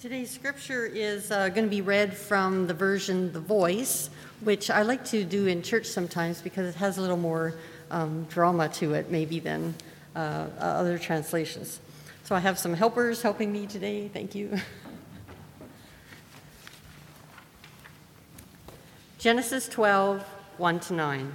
Today's scripture is going to be read from the version The Voice, which I like to do in church sometimes because it has a little more drama to it maybe than other translations. So I have some helpers helping me today. Thank you. Genesis 12, 1-9.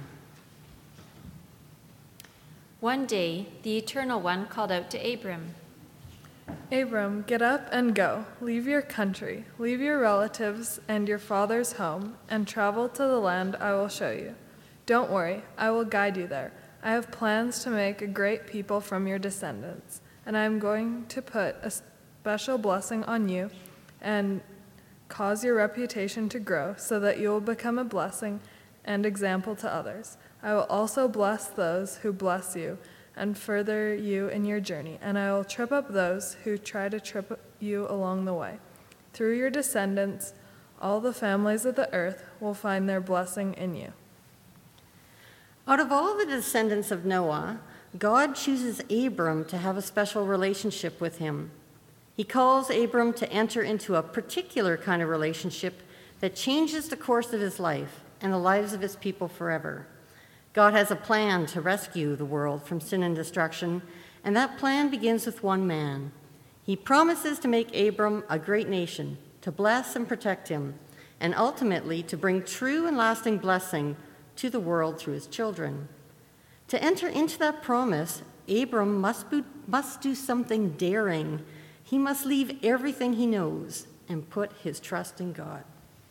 One day, the Eternal One called out to Abram. Abram, get up and go. Leave your country, leave your relatives and your father's home, and travel to the land I will show you. Don't worry, I will guide you there. I have plans to make a great people from your descendants, and I am going to put a special blessing on you and cause your reputation to grow so that you will become a blessing and example to others. I will also bless those who bless you and further you in your journey, and I will trip up those who try to trip you along the way. Through your descendants, all the families of the earth will find their blessing in you. Out of all the descendants of Noah, God chooses Abram to have a special relationship with him. He calls Abram to enter into a particular kind of relationship that changes the course of his life and the lives of his people forever. God has a plan to rescue the world from sin and destruction, and that plan begins with one man. He promises to make Abram a great nation, to bless and protect him, and ultimately to bring true and lasting blessing to the world through his children. To enter into that promise, Abram must do something daring. He must leave everything he knows and put his trust in God.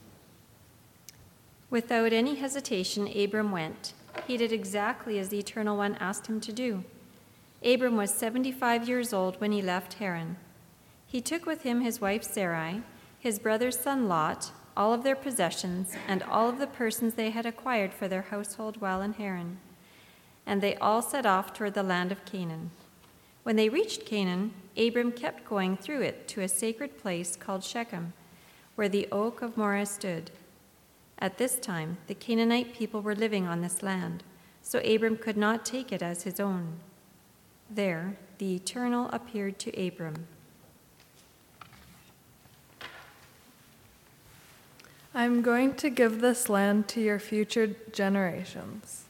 Without any hesitation, Abram went. He did exactly as the Eternal One asked him to do. Abram was 75 years old when he left Haran. He took with him his wife Sarai, his brother's son Lot, all of their possessions, and all of the persons they had acquired for their household while in Haran. And they all set off toward the land of Canaan. When they reached Canaan, Abram kept going through it to a sacred place called Shechem, where the oak of Moreh stood. At this time, the Canaanite people were living on this land, so Abram could not take it as his own. There, the Eternal appeared to Abram. I am going to give this land to your future generations.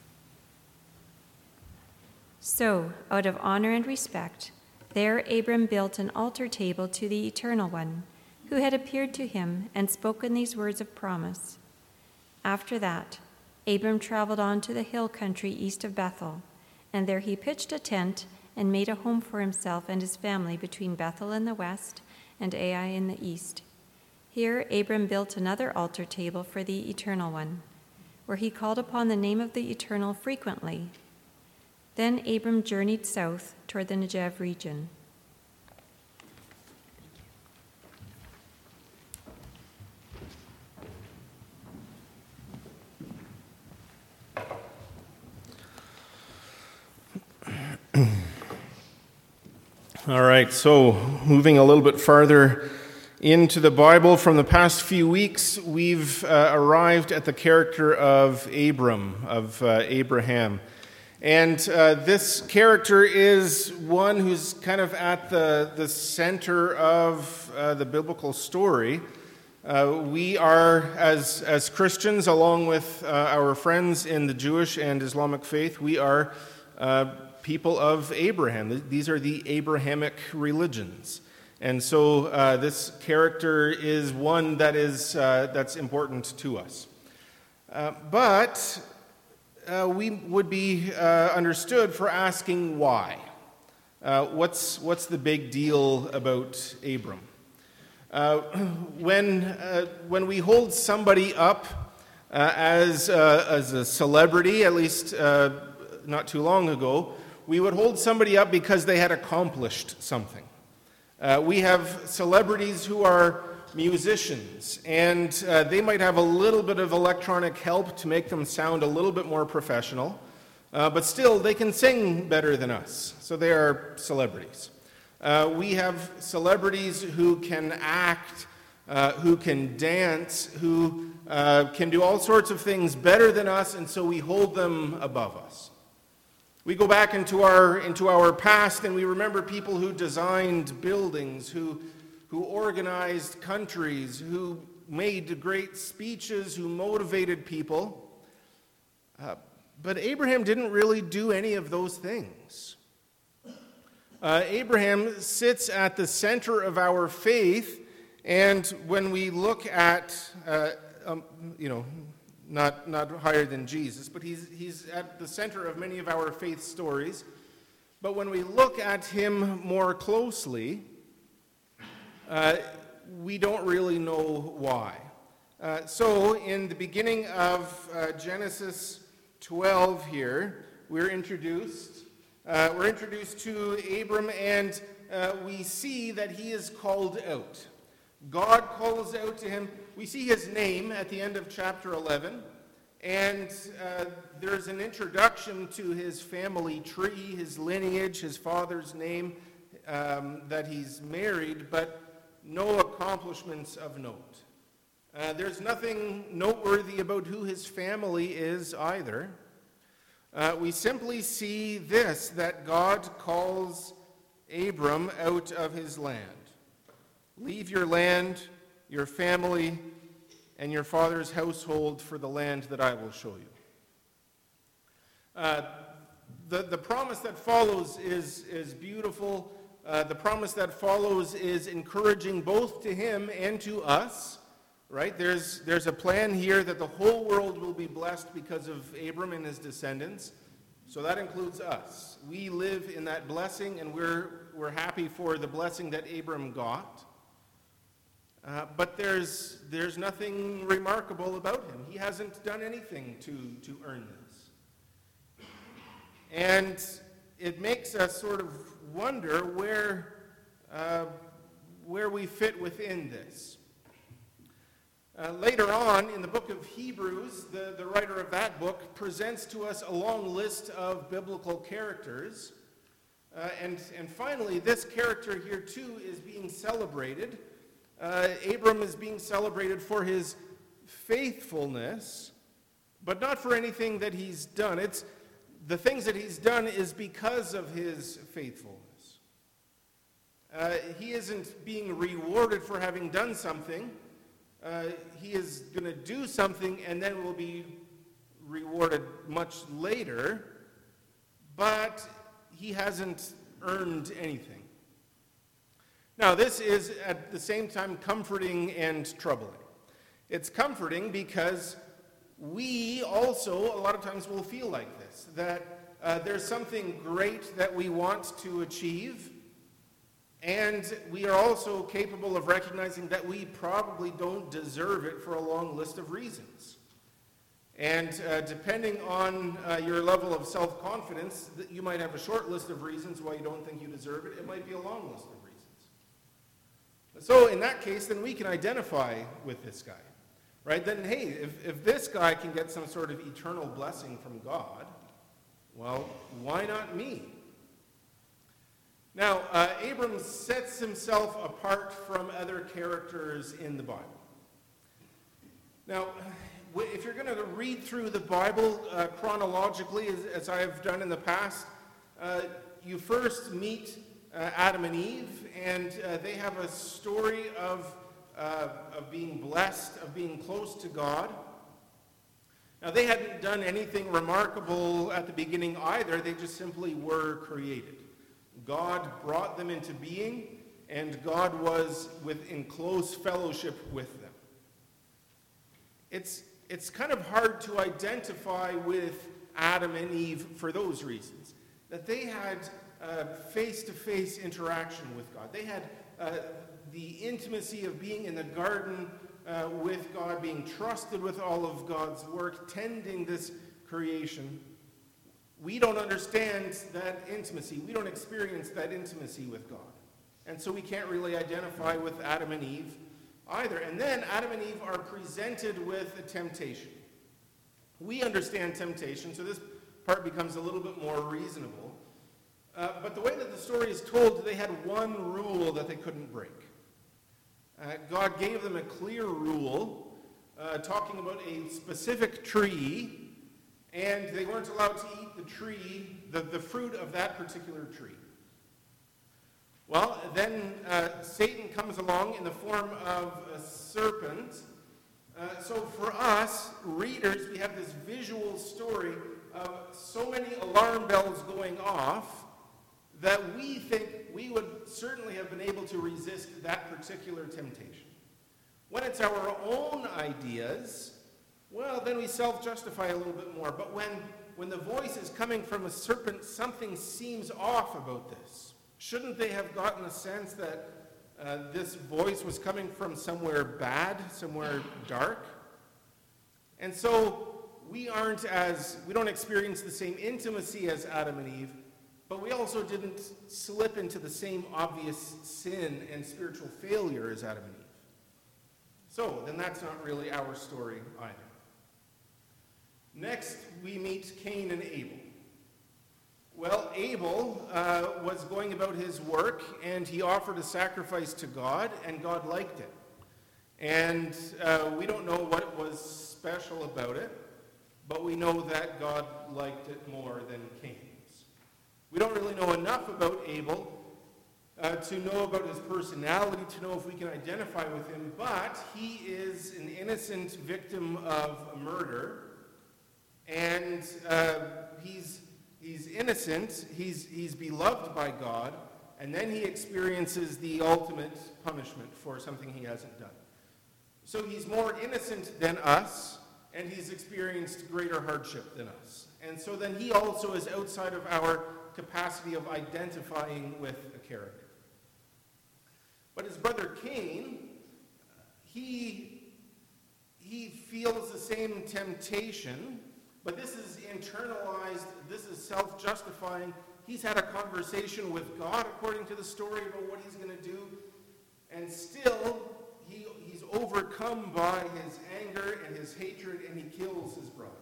So, out of honor and respect, there Abram built an altar table to the Eternal One, who had appeared to him and spoken these words of promise. After that, Abram traveled on to the hill country east of Bethel, and there he pitched a tent and made a home for himself and his family between Bethel in the west and Ai in the east. Here Abram built another altar table for the Eternal One, where he called upon the name of the Eternal frequently. Then Abram journeyed south toward the Negev region. All right, so moving a little bit farther into the Bible, from the past few weeks, we've arrived at the character of Abram, of Abraham. And this character is one who's kind of at the center of the biblical story. We are, as Christians, along with our friends in the Jewish and Islamic faith, we are people of Abraham. These are the Abrahamic religions. And so this character is one that is that's important to us. But we would be understood for asking why. What's the big deal about Abram? When we hold somebody up as a celebrity, at least not too long ago, we would hold somebody up because they had accomplished something. We have celebrities who are musicians, and they might have a little bit of electronic help to make them sound a little bit more professional, but still they can sing better than us, so they are celebrities. We have celebrities who can act, who can dance, who can do all sorts of things better than us, and so we hold them above us. We go back into our past and we remember people who designed buildings, who who organized countries, who made great speeches, who motivated people. But Abraham didn't really do any of those things. Abraham sits at the center of our faith, and when we look at, not higher than Jesus, but he's at the center of many of our faith stories. But when we look at him more closely, we don't really know why. So in the beginning of Genesis 12 here, we're introduced to Abram, and we see that he is called out. God calls out to him. We see his name at the end of chapter 11, and there's an introduction to his family tree, his lineage, his father's name, that he's married, but no accomplishments of note. There's nothing noteworthy about who his family is either. We simply see this, that God calls Abram out of his land. Leave your land, your family, and your father's household for the land that I will show you. The promise that follows is beautiful. The promise that follows is encouraging both to him and to us. Right? There's a plan here that the whole world will be blessed because of Abram and his descendants. So that includes us. We live in that blessing, and we're happy for the blessing that Abram got. But there's nothing remarkable about him. He hasn't done anything to earn this. And it makes us sort of wonder where we fit within this. Later on, in the book of Hebrews, the writer of that book presents to us a long list of biblical characters. And finally, this character here too is being celebrated. Abram is being celebrated for his faithfulness, but not for anything that he's done. It's the things that he's done is because of his faithfulness. He isn't being rewarded for having done something. He is going to do something and then will be rewarded much later, but he hasn't earned anything. Now, this is at the same time comforting and troubling. It's comforting because we also, a lot of times, will feel like this, that there's something great that we want to achieve, and we are also capable of recognizing that we probably don't deserve it for a long list of reasons. And depending on your level of self-confidence, you might have a short list of reasons why you don't think you deserve it. It might be a long list of reasons. So in that case, then we can identify with this guy, right? Then, hey, if this guy can get some sort of eternal blessing from God, well, why not me? Now, Abram sets himself apart from other characters in the Bible. Now, if you're going to read through the Bible chronologically, as I have done in the past, you first meet Adam and Eve, and they have a story of being blessed, of being close to God. Now, they hadn't done anything remarkable at the beginning either. They just simply were created. God brought them into being, and God was in close fellowship with them. It's kind of hard to identify with Adam and Eve for those reasons, that they had face-to-face interaction with God. They had the intimacy of being in the garden with God, being trusted with all of God's work, tending this creation. We don't understand that intimacy. We don't experience that intimacy with God. And so we can't really identify with Adam and Eve either. And then Adam and Eve are presented with a temptation. We understand temptation, so this part becomes a little bit more reasonable. But the way that the story is told, they had one rule that they couldn't break. God gave them a clear rule talking about a specific tree, and they weren't allowed to eat the tree, the fruit of that particular tree. Well, then Satan comes along in the form of a serpent. So for us, readers, we have this visual story of so many alarm bells going off that we think we would certainly have been able to resist that particular temptation. When it's our own ideas, well, then we self-justify a little bit more. But when the voice is coming from a serpent, something seems off about this. Shouldn't they have gotten a sense that this voice was coming from somewhere bad, somewhere dark? And so we don't experience the same intimacy as Adam and Eve, but we also didn't slip into the same obvious sin and spiritual failure as Adam and Eve. So then that's not really our story either. Next, we meet Cain and Abel. Well, Abel was going about his work, and he offered a sacrifice to God, and God liked it. And we don't know what was special about it, but we know that God liked it more than Cain's. We don't really know enough about Abel to know about his personality, to know if we can identify with him, but he is an innocent victim of murder, and he's innocent, he's beloved by God, and then he experiences the ultimate punishment for something he hasn't done. So he's more innocent than us, and he's experienced greater hardship than us. And so then he also is outside of our capacity of identifying with a character. But his brother Cain, he feels the same temptation, but this is internalized, this is self-justifying. He's had a conversation with God, according to the story, about what he's going to do, and still he's overcome by his anger and his hatred, and he kills his brother.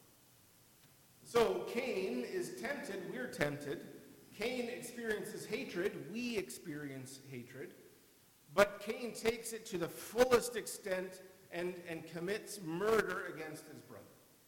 So Cain is tempted, we're tempted. Cain experiences hatred, we experience hatred. But Cain takes it to the fullest extent and commits murder against his brother.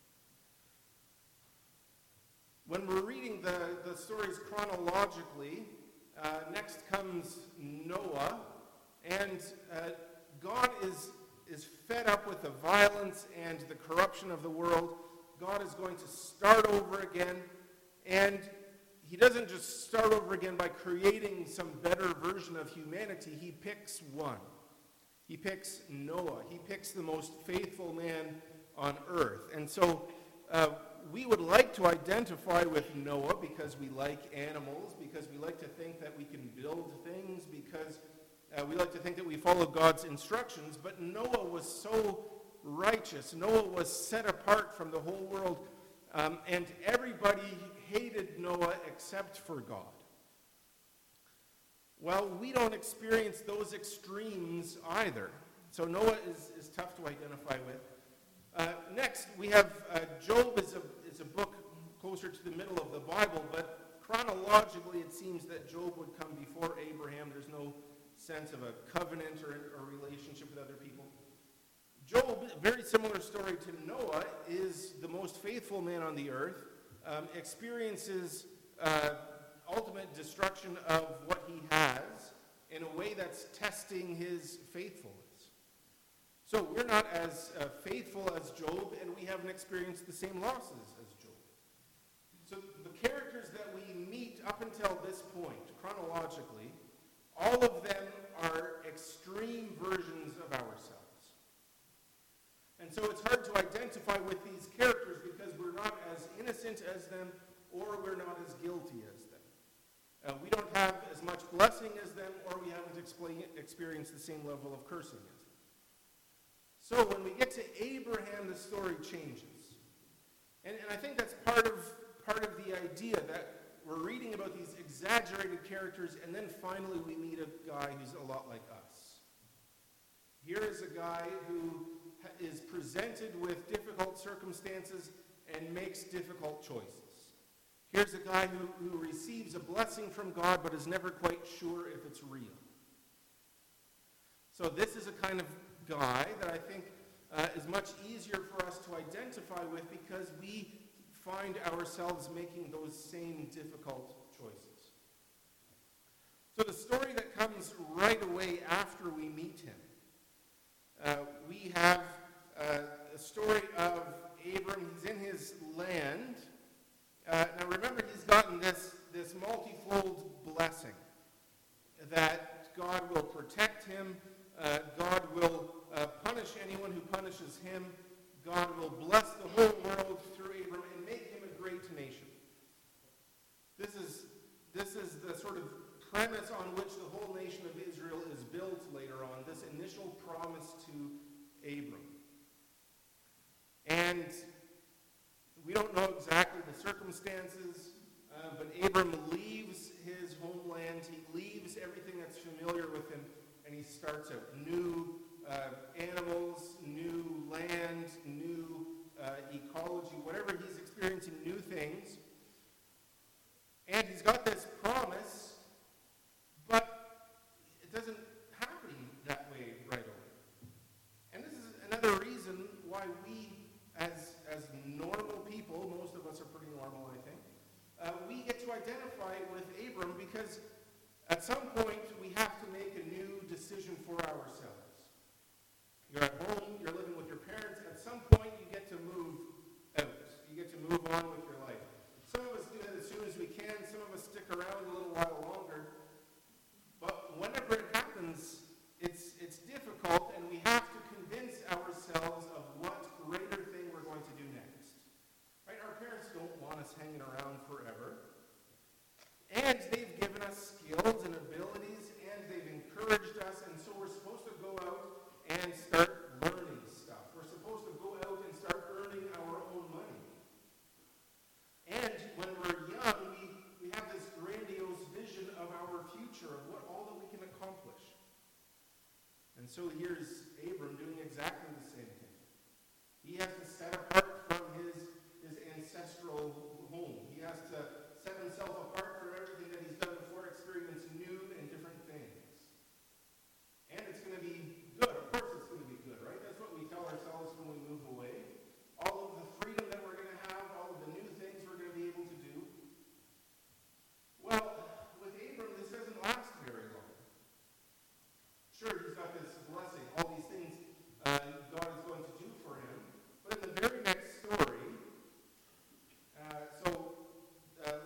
When we're reading the stories chronologically, next comes Noah, and God is fed up with the violence and the corruption of the world. God is going to start over again, and he doesn't just start over again by creating some better version of humanity. He picks one. He picks Noah. He picks the most faithful man on earth. And so we would like to identify with Noah because we like animals, because we like to think that we can build things, because we like to think that we follow God's instructions. But Noah was so righteous. Noah was set apart from the whole world, and everybody hated Noah except for God. Well, we don't experience those extremes either. So Noah is tough to identify with. Next, we have Job is a book closer to the middle of the Bible, but chronologically it seems that Job would come before Abraham. There's no sense of a covenant or a relationship with other people. Job, a very similar story to Noah, is the most faithful man on the earth, experiences ultimate destruction of what he has in a way that's testing his faithfulness. So we're not as faithful as Job, and we haven't experienced the same losses as Job. So the characters that we meet up until this point, chronologically, all of them are extreme versions of ourselves. And so it's hard to identify with these characters because we're not as innocent as them, or we're not as guilty as them. We don't have as much blessing as them, or we haven't experienced the same level of cursing as them. So when we get to Abraham, the story changes. And I think that's part of the idea that we're reading about these exaggerated characters, and then finally we meet a guy who's a lot like us. Here is a guy who is presented with difficult circumstances and makes difficult choices. Here's a guy who receives a blessing from God but is never quite sure if it's real. So this is a kind of guy that I think is much easier for us to identify with because we find ourselves making those same difficult choices. So the story comes right away after we meet him. We have a story of Abram. He's in his land. Now remember, he's gotten this multifold blessing that God will protect him, God will punish anyone who punishes him, God will bless the whole world through Abram and make him a great nation. This is the sort of premise on which the whole nation of Israel is built later on, this initial promise to Abram. And we don't know exactly the circumstances, but Abram leaves his homeland, he leaves everything that's familiar with him, and he starts out. New animals, new land, new ecology, whatever, he's experiencing new things. And he's got this promise, but it doesn't happen that way right away. And this is another reason why we, as normal people, most of us are pretty normal, I think, we get to identify with Abram because at some point we have to make a new decision for ourselves. You're at home, you're living with your parents, at some point you get to move out. You get to move on with your life. Some of us do that as soon as we can, some of us stick around a little while longer. But whenever it happens, it's difficult, and we have to convince ourselves of what greater thing we're going to do next. Right? Our parents don't want us hanging around forever. And they've given us skills and abilities, and they've encouraged us, and so we're supposed to go out and start learning stuff. We're supposed to go out and start earning our own money. And when we're young, we have this grandiose vision of our future, of all that we can accomplish. And so here's Abram doing exactly the same thing. He has to set apart from his ancestral home. He has to set himself apart from everything that he's done before, experience new and different things. And it's going to be good. Of course it's going to be good, right? That's what we tell ourselves when we move away. All of the freedom that we're going to have, all of the new things we're going to be able to do. Well, with Abram, this doesn't last very long. Sure, he's got this blessing, all these things God is going to do for him. But in the very next story,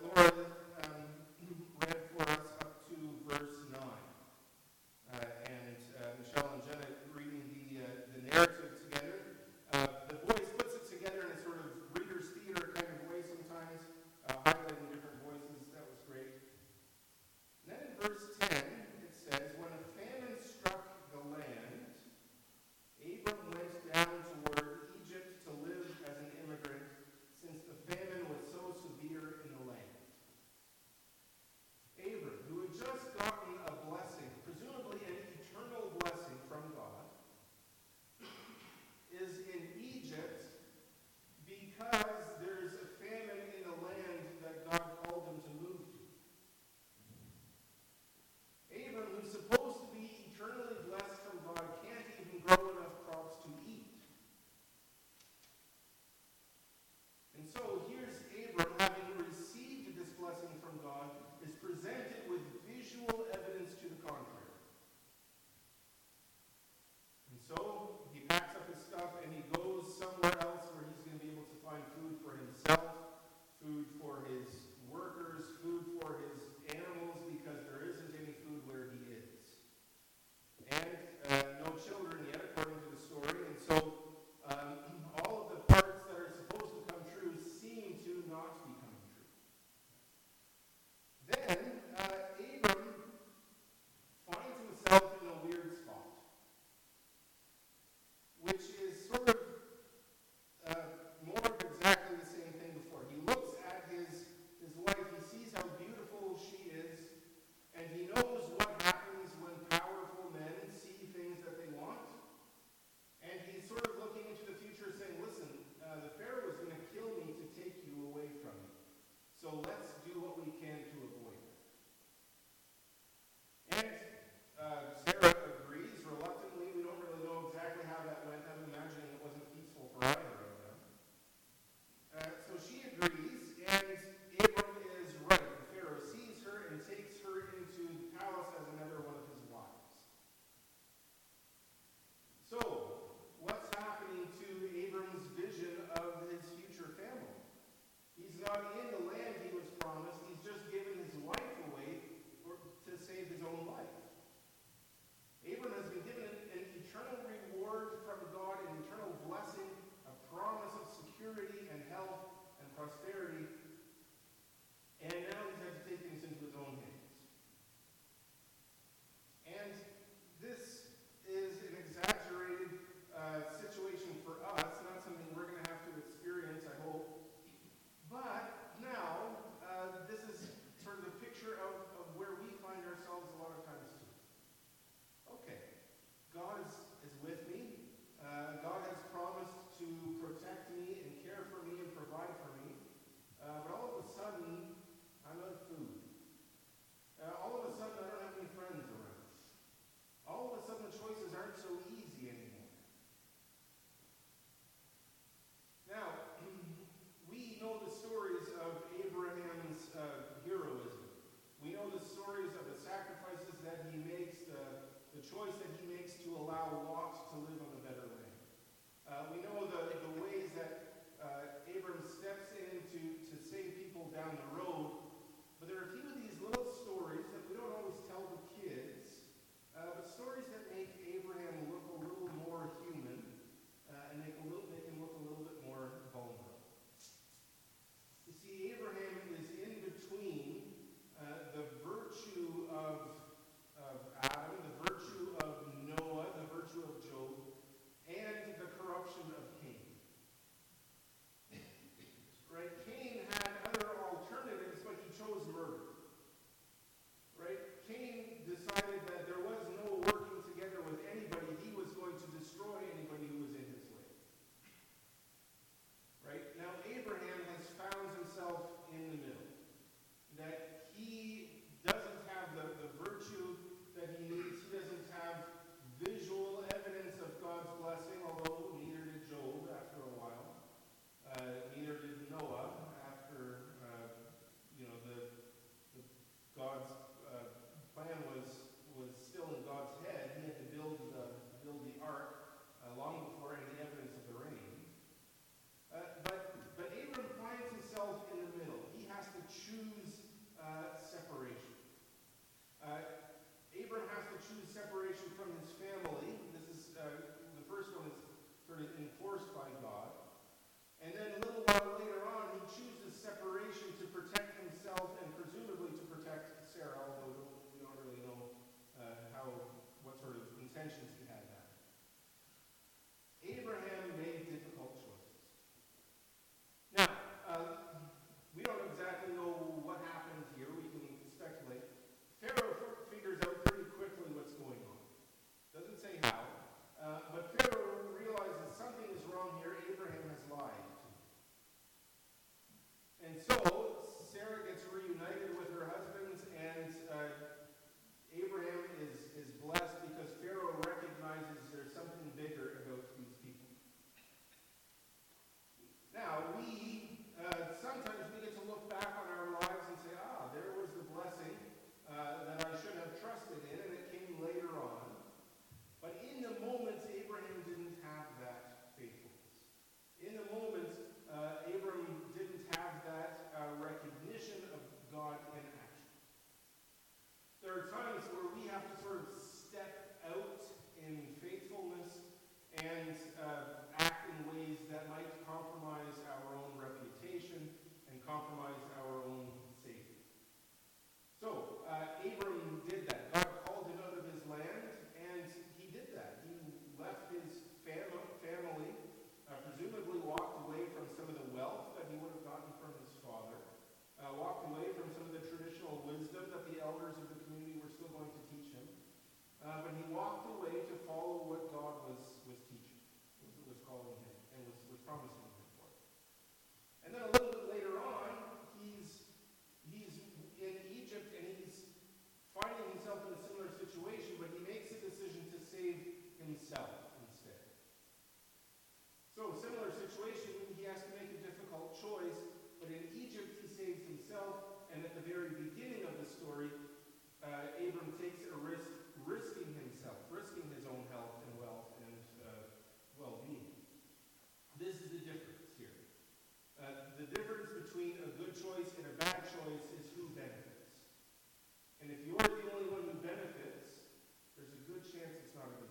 there are times where we have to sort of step out in faithfulness and act in ways that might compromise our own reputation and compromise our own safety. So, Abram did that. God called him out of his land, and he did that. He left his family, presumably walked away from some of the wealth that he would have gotten from his father, walked away from some of the traditional wisdom that the elders of the community were still going to teach him. But he walked away to follow what God was teaching, was calling him, and was promising him for. And then a little bit later on, he's in Egypt and he's finding himself in a similar situation, but he makes a decision to save himself instead. So, similar situation, he has to make a difficult choice, but in Egypt he saves himself, and at the very beginning of the story, Abram takes a risk, risking himself, risking his own health and wealth and well-being. This is the difference here. The difference between a good choice and a bad choice is who benefits. And if you're the only one who benefits, there's a good chance it's not a good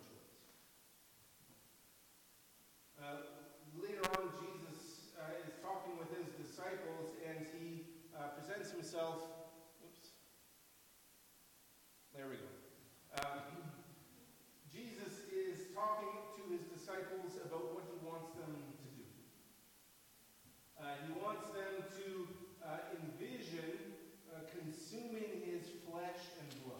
choice. Later on, Jesus is talking with his disciples, and he presents himself. Oops. There we go. Jesus is talking to his disciples about what he wants them to do. He wants them to envision consuming his flesh and blood.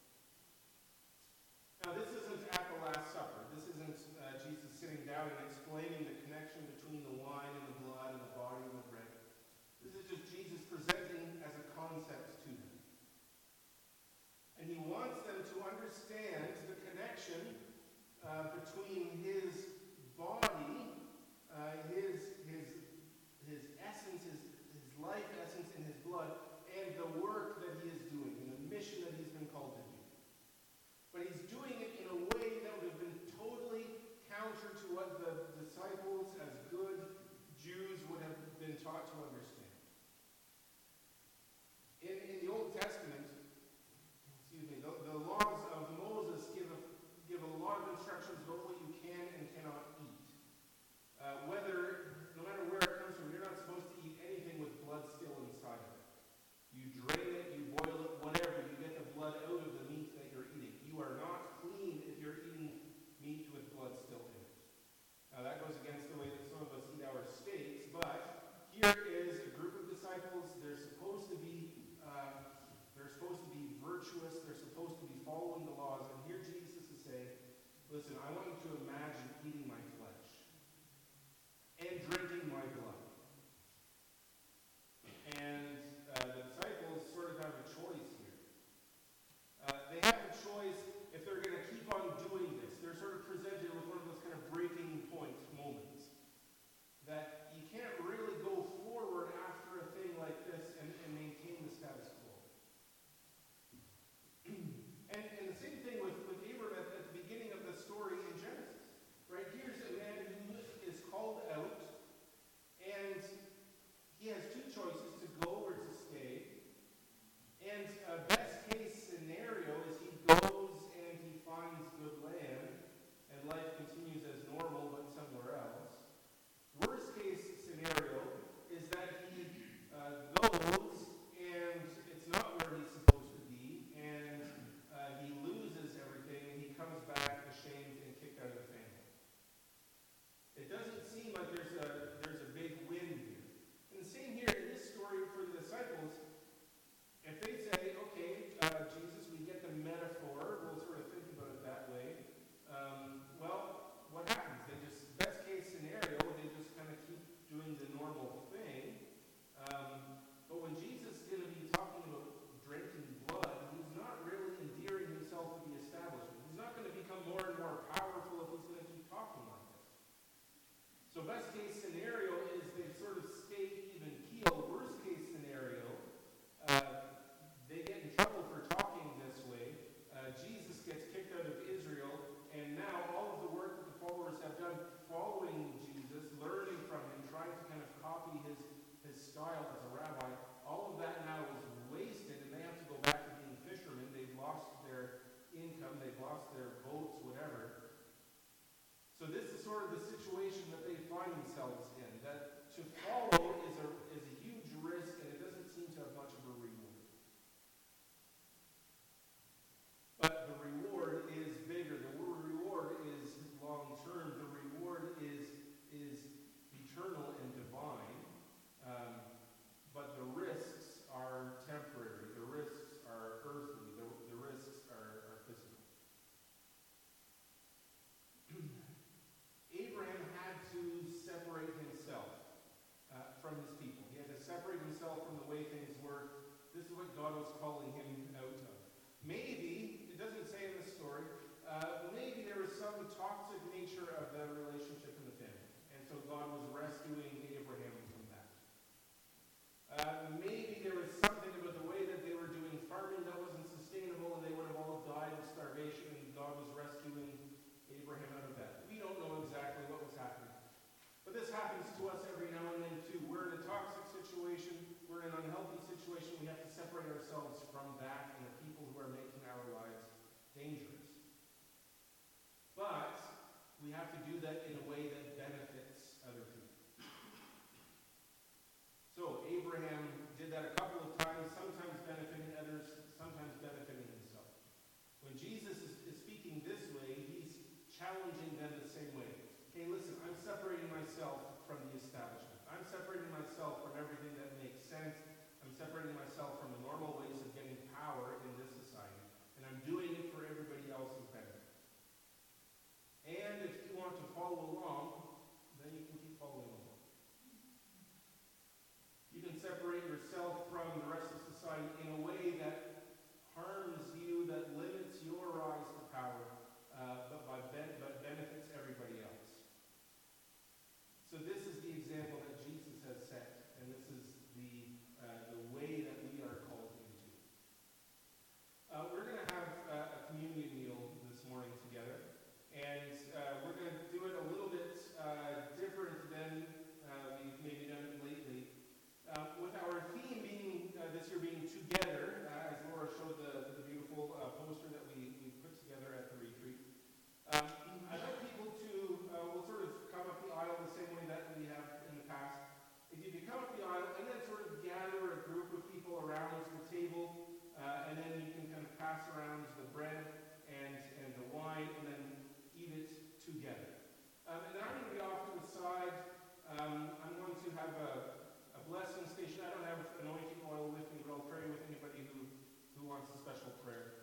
Now, this isn't at the Last Supper. This isn't Jesus sitting down and explaining the connection between the wine and the blood and the body and the bread. This is just Jesus presenting as a concept to them. And he wants them to understand the connection between his body, his essence, his life essence, and his blood, and the work that he is doing, and the mission that he's been called to do. But he's doing it in a way that would have been totally counter to what the disciples, as good Jews, would have been taught to understand. In the Old Testament, the laws of Moses give a lot of instructions about what you can and cannot eat. No matter where it comes from, you're not supposed to eat anything with blood still inside of it. You drain it, you boil it, whatever, you get the blood out of the meat that you're eating. You are not clean if you're eating meat with blood still in it. Now that goes against the way that some of us eat our steaks, but here is a group of disciples. They're supposed to be virtuous. They're supposed to be following the laws. And here Jesus is saying, listen, I want you to imagine eating my flesh and drinking my blood. And the disciples sort of have a choice here. They have a choice if they're going to keep on doing this. They're sort of presented with one of those kind of breaking point moments. That you can't really go forward after a thing like this and maintain the status quo. And the same thing with Abram at the beginning of the story in Genesis. Right? Here's a man who is called out, and them, they've lost their boats, whatever. So this is sort of the situation that they find themselves in, that to follow is a huge risk, and it doesn't seem to have much of a reward. But the reward is bigger. The reward is long-term. The reward is eternal and divine. But the risks are temporary. The risks are earthly. The risks are physical. Abraham had to separate himself from his people. He had to separate himself from the way things were. This is what God was calling him out of. Maybe, it doesn't say in the story, maybe there was some toxic nature of the relationship in the family. And so God was rescuing Abraham from that. Maybe there was something about the way that they were doing farming that wasn't sustainable and they would have all died of starvation, and God was rescuing Abraham out of that. We don't know exactly what was happening. But this happens to us every now and then too. We're in a toxic situation, we're in an unhealthy situation, we have to separate ourselves from that and the people who are making our lives dangerous. But we have to do that in a way that benefits other people. So Abraham did that a couple of times, sometimes benefiting others, sometimes benefiting himself. When Jesus is speaking this way, he's challenging them the same way. Hey, listen, I'm separating myself from the establishment. I'm separating myself from everything that makes sense. I'm separating myself from the normal ways of getting power in this society. And I'm doing it for everybody else's benefit. And if you want to follow along, then you can keep following along. You can separate yourself from the rest of society in a way that harms you, that limits your rise to power, but benefits everybody else. So this is the example that Jesus has set, and this is the way that we are called into. We're going to have a communion meal this morning together, and we're going to do it a little bit different than we've maybe done it lately. With our theme being this year being together, as Laura showed the beautiful poster that we put together at the retreat. I'd like people to, we'll sort of come up the aisle the same way that we have in the past. If you come up the aisle and then sort of gather a group of people around the table, and then you can kind of pass around the bread and the wine and then eat it together. And then I'm going to be off to the side. I'm going to have a blessing station. I don't have anointing oil with me, but I'll pray with anybody who wants a special prayer.